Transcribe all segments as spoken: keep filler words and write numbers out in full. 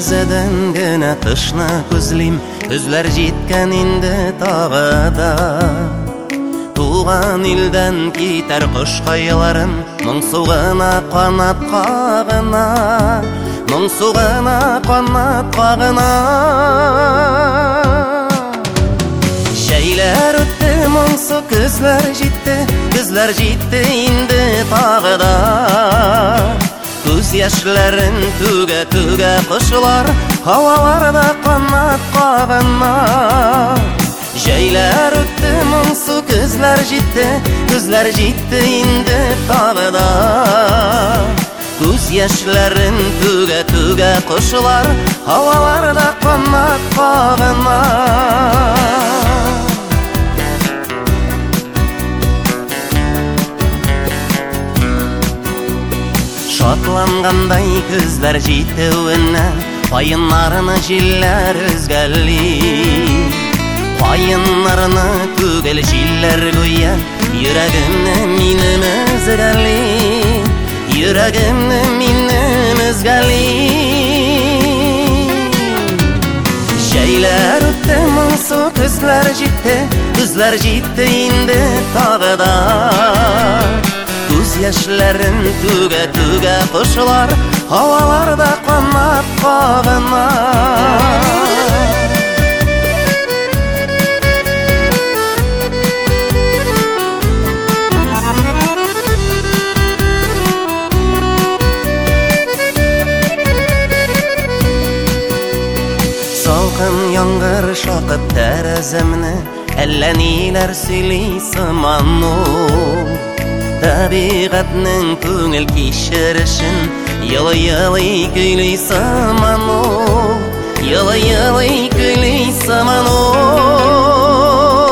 Терезеден генә кышны күзлим, күзләр җиткән инде тагыда. Туган илдән китәр кош каяларым, моңсугына канат кагына, моңсугына канат кагына. Җәйләр үтте, моңсу күзләр җитте, күзләр җитте инде тагыда. Күз яшьләрен түгә-түгә кошлар, һаваларда канат кагына. Җәйләр үтте, моңсу күзләр җитте, күзләр җитте инде тагыда. Күз яшьләрен түгә-түгә кошлар, һаваларда канат кагына. Шатлангандай күзләр җитүеннән, каеннарны җилләр өзгәли. Каеннарны түгел җилләр гүя, йөрәгемне минем өзгәли, йөрәгемне минем өзгәли. Җәйләр үтте, моңсу күзләр җитте, күзләр җитте инде тагыда. Күз яшьләрен түгә-түгә кошлар, һаваларда канат кагына. Салкын яңгыр шакып тәрәзәмне, әллә ниләр сөйли сыман ул. Табигатның күңел кичерешен, йылы-йылы көйли сыман ул, йылы-йылы көйли сыман ул.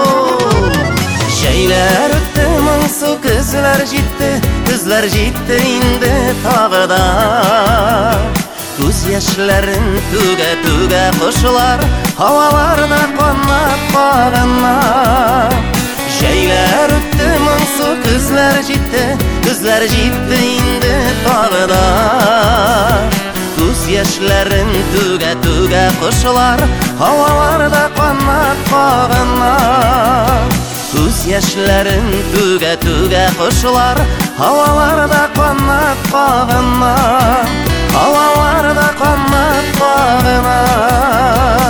Җәйләр үтте, моңсу күзләр җитте, күзләр җитте инде тагыда. Күз яшьләрен түгә-түгә кошлар, һаваларда канат кагына. Җәйләр үтте, моңсу күзләр җитте, күзләр җитте инде тагыда. Күз яшьләрен түгә-түгә кошлар, һаваларда канат кагына. Күз яшьләрен түгә-түгә кошлар, һаваларда канат кагына, һаваларда канат кагына.